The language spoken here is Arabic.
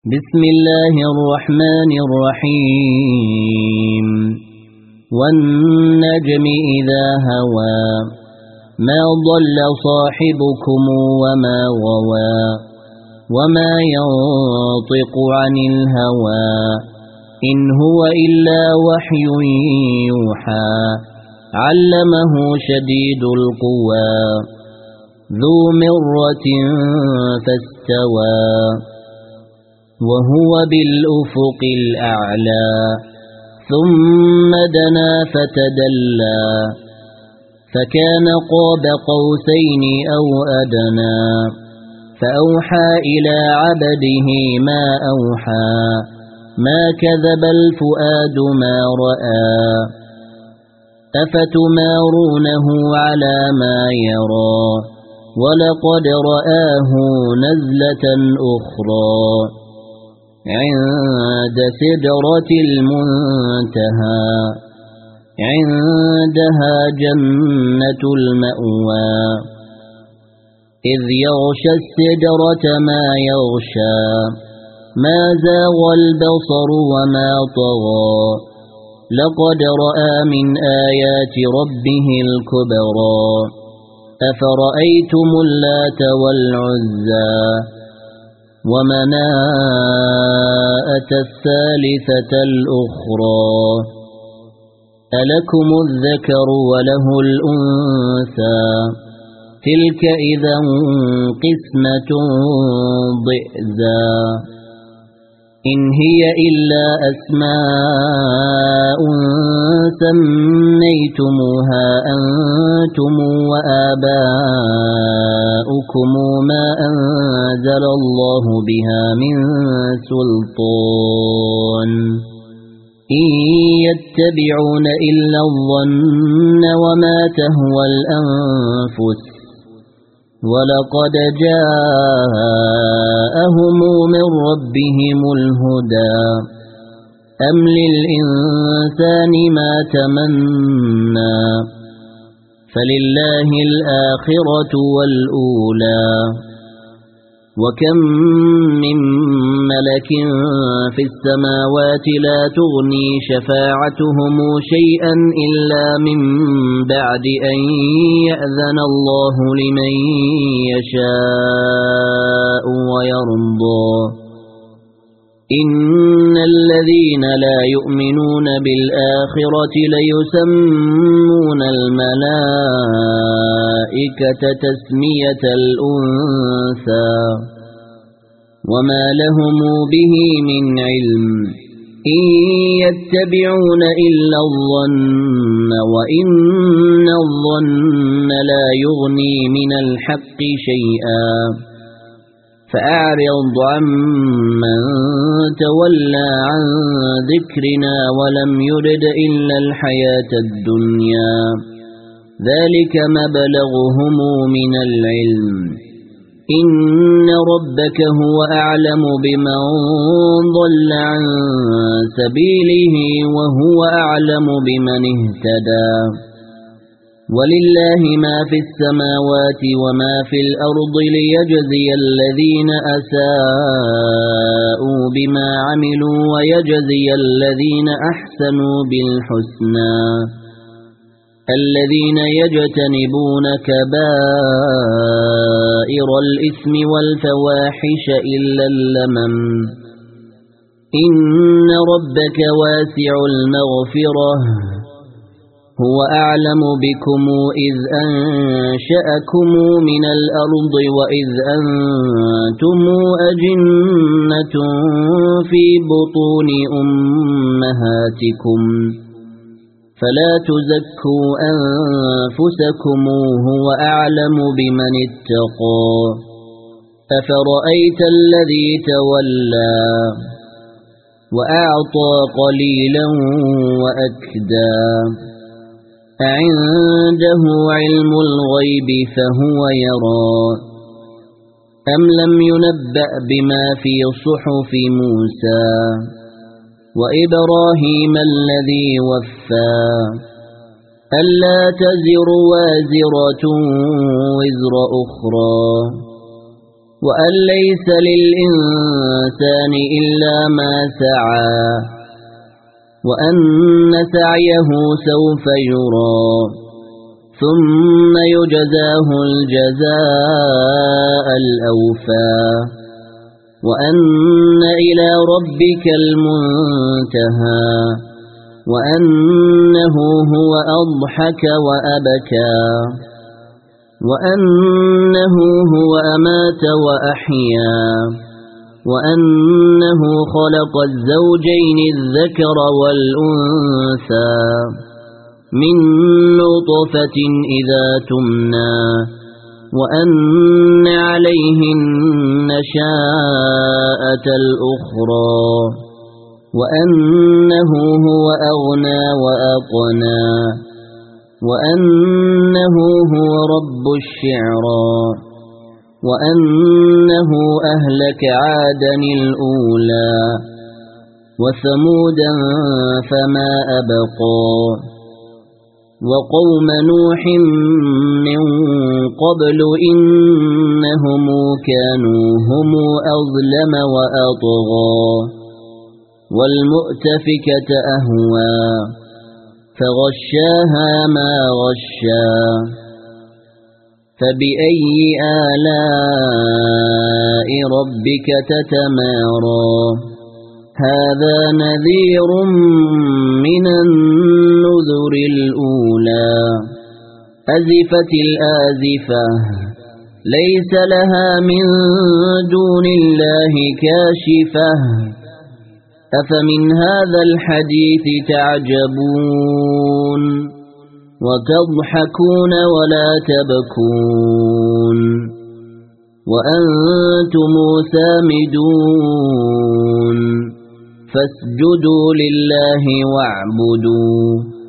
بسم الله الرحمن الرحيم والنجم إذا هوى ما ضل صاحبكم وما غوى وما ينطق عن الهوى إن هو إلا وحي يوحى علمه شديد القوى ذو مرة فاستوى وهو بالأفق الأعلى ثم دنا فتدلى فكان قاب قوسين أو أدنى فأوحى إلى عبده ما أوحى ما كذب الفؤاد ما رأى أفتمارونه على ما يرى ولقد رآه نزلة أخرى عند سدرة المنتهى عندها جنة المأوى إذ يغشى السدرة ما يغشى ما زاغ البصر وما طغى لقد رأى من آيات ربه الكبرى أفرأيتم اللات والعزى ومناءة الثالثة الأخرى ألكم الذكر وله الأنثى تلك إذا قسمة ضئزى إن هي إلا أسماء سميتموها أنتم وآباؤكم ما أنزل الله بها من سلطان إن يتبعون إلا الظن وما تهوى الأنفس ولقد جاءهم من ربهم الهدى أم للإنسان ما تمنى فلله الآخرة والأولى وكم من ملك في السماوات لا تغني شفاعتهم شيئا إلا من بعد أن يأذن الله لمن يشاء ويرضى إن الذين لا يؤمنون بالآخرة ليسمون الملائكة تسمية الأنثى وما لهم به من علم إن يتبعون إلا الظن وإن الظن لا يغني من الحق شيئا فأعرض عمن تولى عن ذكرنا ولم يرد إلا الحياة الدنيا ذلك مبلغهم من العلم إن ربك هو أعلم بمن ضل عن سبيله وهو أعلم بمن اهتدى ولله ما في السماوات وما في الأرض ليجزي الذين أساءوا بما عملوا ويجزي الذين أحسنوا بالحسنى الذين يجتنبون كبائر الإثم والفواحش إلا اللمم إن ربك واسع المغفرة هو أعلم بكم إذ أنشأكم من الأرض وإذ أنتم أجنة في بطون أمهاتكم فلا تزكوا أنفسكم هو أعلم بمن اتقى أفرأيت الذي تولى وأعطى قليلا وأكدى أعنده علم الغيب فهو يرى أم لم ينبأ بما في صحف موسى وإبراهيم الذي وفى ألا تزر وازرة وزر أخرى وأن ليس للإنسان إلا ما سعى وأن سعيه سوف يرى ثم يجزاه الجزاء الأوفى وأن إلى ربك المنتهى وأنه هو أضحك وأبكى وأنه هو أمات وأحيا وأنه خلق الزوجين الذكر والأنثى من نطفة إذا تمنى وأن عليه النشاءة الأخرى وأنه هو أغنى وأقنى وأنه هو رب الشعرى وأنه أهلك عادا الأولى وثمودا فما أبقى وقوم نوح من قبل إنهم كانوا هم أظلم وأطغى والمؤتفكة أهوى فغشاها ما غشا فبأي آلاء ربك تتمارى هذا نذير من النذر الأولى أزفت الآزفة ليس لها من دون الله كاشفة أفمن هذا الحديث تعجبون وتضحكون ولا تبكون وأنتم سامدون فاسجدوا لله واعبدوا